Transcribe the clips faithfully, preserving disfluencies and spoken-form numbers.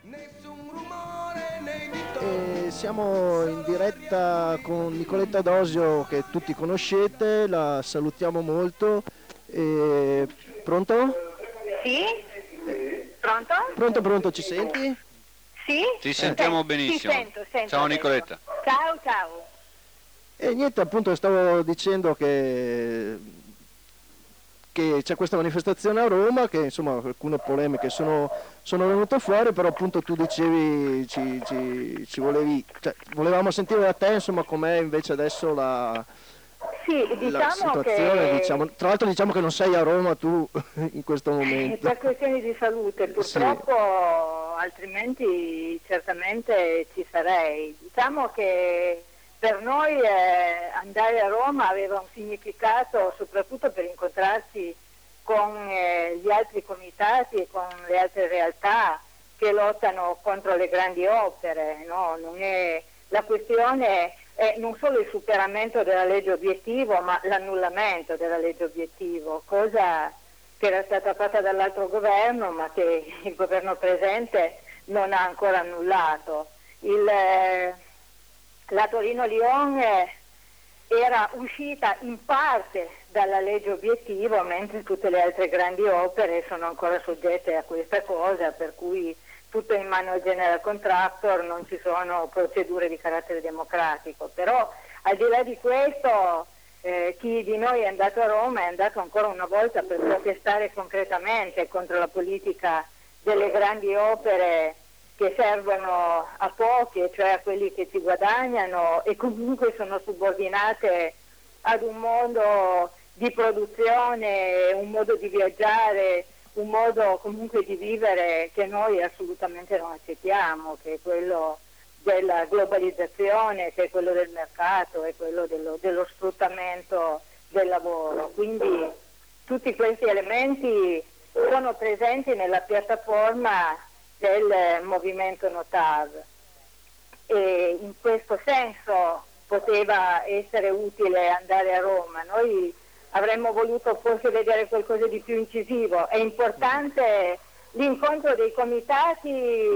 E siamo in diretta con Nicoletta Dosio che tutti conoscete, la salutiamo molto. E... Pronto? Sì? Pronto? Pronto, pronto, ci senti? Sì? Ti sentiamo Eh, benissimo. Ti sento, sento Ciao adesso. Nicoletta. Ciao, ciao. E niente, appunto stavo dicendo che, che c'è questa manifestazione a Roma, che insomma alcune polemiche sono, sono venute fuori, però appunto tu dicevi, ci, ci, ci volevi, cioè, volevamo sentire da te insomma com'è invece adesso la, Sì, la diciamo situazione, diciamo. che Tra l'altro diciamo che non sei a Roma tu in questo momento. per questioni di salute Sì. purtroppo, altrimenti certamente ci sarei. Diciamo che per noi eh, andare a Roma aveva un significato soprattutto per incontrarci con eh, gli altri comitati e con le altre realtà che lottano contro le grandi opere, no? Non è, la questione è non solo il superamento della legge obiettivo, ma l'annullamento della legge obiettivo, cosa che era stata fatta dall'altro governo, ma che il governo presente non ha ancora annullato. Il, eh, la Torino-Lion eh, era uscita in parte dalla legge obiettivo, mentre tutte le altre grandi opere sono ancora soggette a questa cosa, per cui tutto in mano al general contractor, non ci sono procedure di carattere democratico. Però al di là di questo eh, chi di noi è andato a Roma è andato ancora una volta per protestare concretamente contro la politica delle grandi opere che servono a pochi, cioè a quelli che ci guadagnano e comunque sono subordinate ad un modo di produzione, un modo di viaggiare, un modo comunque di vivere che noi assolutamente non accettiamo, che è quello della globalizzazione, che è quello del mercato, è quello dello, dello sfruttamento del lavoro. Quindi tutti questi elementi sono presenti nella piattaforma del movimento Notav e in questo senso poteva essere utile andare a Roma. Noi avremmo voluto forse vedere qualcosa di più incisivo. È importante l'incontro dei comitati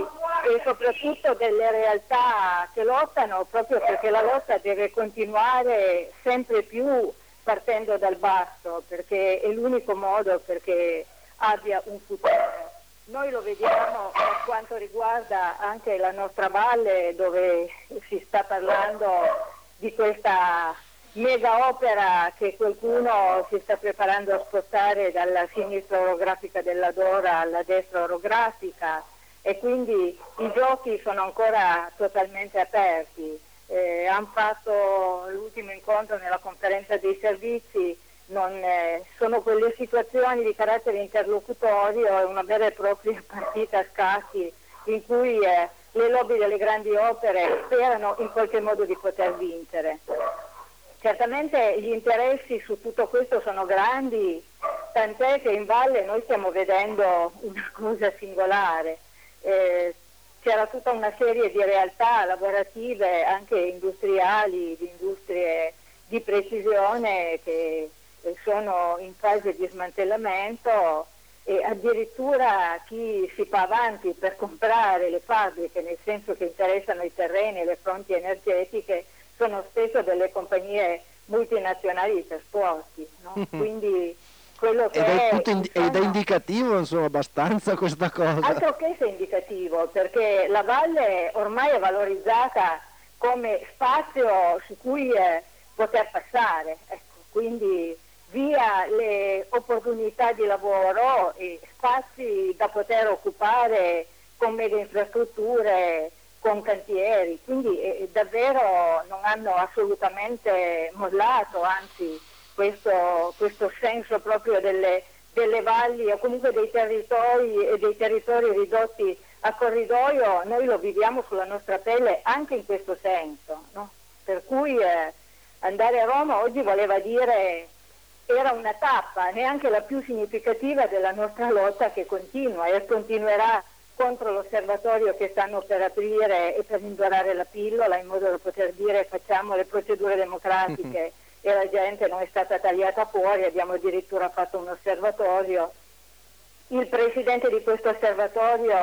e soprattutto delle realtà che lottano, proprio perché la lotta deve continuare sempre più partendo dal basso, perché è l'unico modo perché abbia un futuro. Noi lo vediamo per quanto riguarda anche la nostra valle, dove si sta parlando di questa mega opera che qualcuno si sta preparando a spostare dalla sinistra orografica della Dora alla destra orografica, e quindi i giochi sono ancora totalmente aperti. Eh, hanno fatto l'ultimo incontro nella conferenza dei servizi. Non, eh, sono quelle situazioni di carattere interlocutorio, è una vera e propria partita a scacchi in cui eh, le lobby delle grandi opere sperano in qualche modo di poter vincere. Certamente gli interessi su tutto questo sono grandi, tant'è che in valle noi stiamo vedendo una cosa singolare. Eh, c'era tutta una serie di realtà lavorative, anche industriali, di industrie di precisione che sono in fase di smantellamento, e addirittura chi si fa avanti per comprare le fabbriche, nel senso che interessano i terreni e le fonti energetiche, sono spesso delle compagnie multinazionali di trasporti, no? Quindi quello che ed è, è, tutto indi- ed è indicativo, insomma, abbastanza questa cosa. altro che se indicativo, perché la valle ormai è valorizzata come spazio su cui eh, poter passare, ecco, quindi via le opportunità di lavoro e spazi da poter occupare con mega infrastrutture, con cantieri, quindi eh, davvero non hanno assolutamente mollato, anzi questo, questo senso proprio delle, delle valli o comunque dei territori e dei territori ridotti a corridoio, noi lo viviamo sulla nostra pelle anche in questo senso, no? Per cui eh, andare a Roma oggi voleva dire, era una tappa, neanche la più significativa della nostra lotta, che continua e continuerà contro l'osservatorio che stanno per aprire e per indorare la pillola, in modo da poter dire facciamo le procedure democratiche e la gente non è stata tagliata fuori. Abbiamo addirittura fatto un osservatorio. Il presidente di questo osservatorio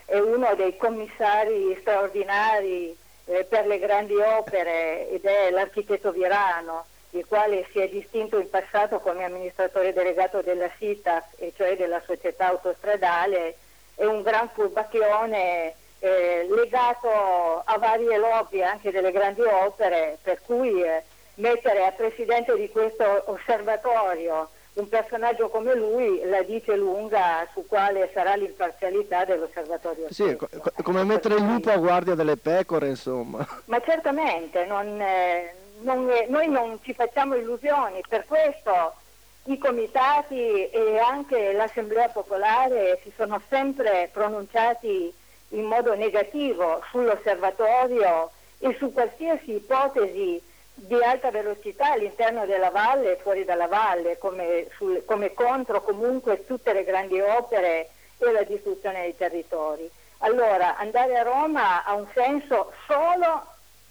è uno dei commissari straordinari eh, per le grandi opere ed è l'architetto Virano, il quale si è distinto in passato come amministratore delegato della SITAF, e cioè della società autostradale. È un gran furbacchione eh, legato a varie lobby anche delle grandi opere, per cui eh, mettere a presidente di questo osservatorio un personaggio come lui la dice lunga su quale sarà l'imparzialità dell'osservatorio Sì, stesso. co- co- come mettere il lupo a guardia delle pecore, insomma. Ma certamente, non, eh, non è- noi non ci facciamo illusioni, per questo i comitati e anche l'Assemblea Popolare si sono sempre pronunciati in modo negativo sull'osservatorio e su qualsiasi ipotesi di alta velocità all'interno della valle e fuori dalla valle, come, sul, come contro comunque tutte le grandi opere e la distruzione dei territori. Allora, andare a Roma ha un senso solo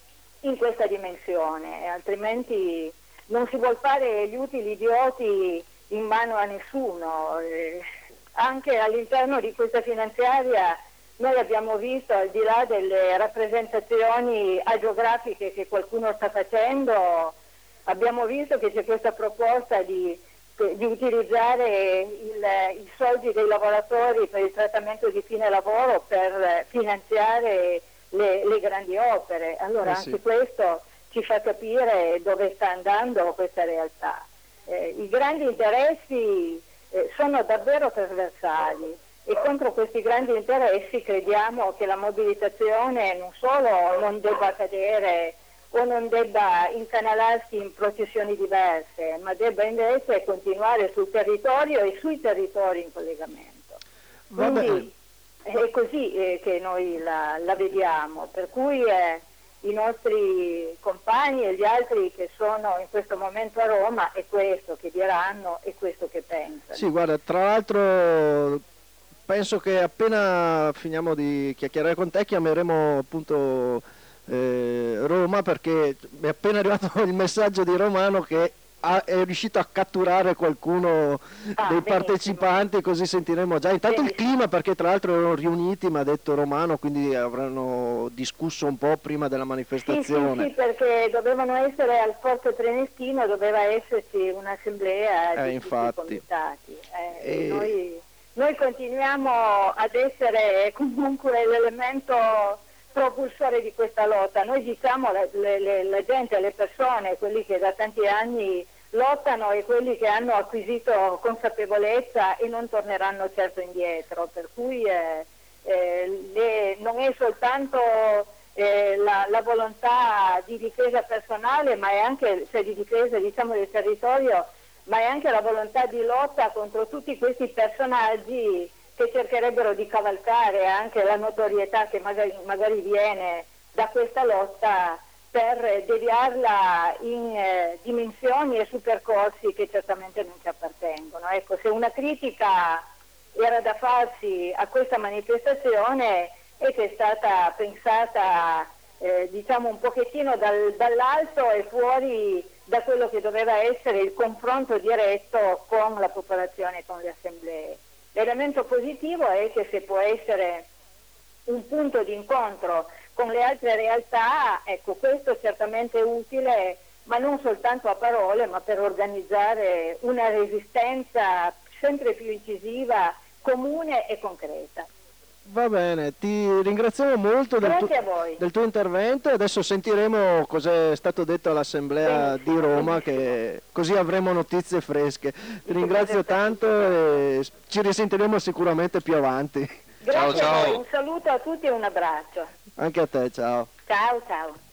in questa dimensione, altrimenti non si vuol fare gli utili idioti in mano a nessuno. Eh, anche all'interno di questa finanziaria noi abbiamo visto, al di là delle rappresentazioni agiografiche che qualcuno sta facendo, abbiamo visto che c'è questa proposta di, di utilizzare il, i soldi dei lavoratori per il trattamento di fine lavoro per finanziare le, le grandi opere. Allora eh sì. anche questo ci fa capire dove sta andando questa realtà. Eh, I grandi interessi eh, sono davvero trasversali. E contro questi grandi interessi crediamo che la mobilitazione non solo non debba cadere o non debba incanalarsi in processioni diverse, ma debba invece continuare sul territorio e sui territori in collegamento. Quindi è così eh, che noi la, la vediamo, per cui eh, i nostri compagni e gli altri che sono in questo momento a Roma è questo che diranno e questo che pensano. Sì, guarda, tra l'altro penso che appena finiamo di chiacchierare con te chiameremo appunto eh, Roma, perché mi è appena arrivato il messaggio di Romano che ha, è riuscito a catturare qualcuno Ah, dei benissimo. partecipanti, così sentiremo già intanto il Benissimo. clima, perché tra l'altro erano riuniti, mi ha detto Romano, quindi avranno discusso un po' prima della Sì, manifestazione. sì, sì, perché dovevano essere al Forte Trenestino, doveva esserci un'assemblea Eh, di tutti i infatti. comitati. Eh, E- noi, noi continuiamo ad essere comunque l'elemento propulsore di questa lotta. Noi diciamo la, le, le, la gente, le persone, quelli che da tanti anni lottano e quelli che hanno acquisito consapevolezza e non torneranno certo indietro, per cui eh, eh, le, non è soltanto eh, la, la volontà di difesa personale, ma è anche, cioè di difesa diciamo del territorio, ma è anche la volontà di lotta contro tutti questi personaggi che cercherebbero di cavalcare anche la notorietà che magari, magari viene da questa lotta, per deviarla in eh, dimensioni e su percorsi che certamente non ci appartengono. Ecco, se una critica era da farsi a questa manifestazione è che è stata pensata eh, diciamo un pochettino dal, dall'alto e fuori da quello che doveva essere il confronto diretto con la popolazione e con le assemblee. L'elemento positivo è che se può essere un punto di incontro con le altre realtà, ecco, questo certamente è utile, ma non soltanto a parole, ma per organizzare una resistenza sempre più incisiva, comune e concreta. Va bene, ti ringraziamo molto del, tu- Grazie a voi. del tuo intervento. Adesso sentiremo cos'è stato detto all'Assemblea Benissimo, di Roma, benissimo. che così avremo notizie fresche. Ti ringrazio tanto e ci risentiremo sicuramente più avanti. Grazie Ciao, a voi, ciao. un saluto a tutti e un abbraccio. Anche a te, ciao. Ciao, ciao.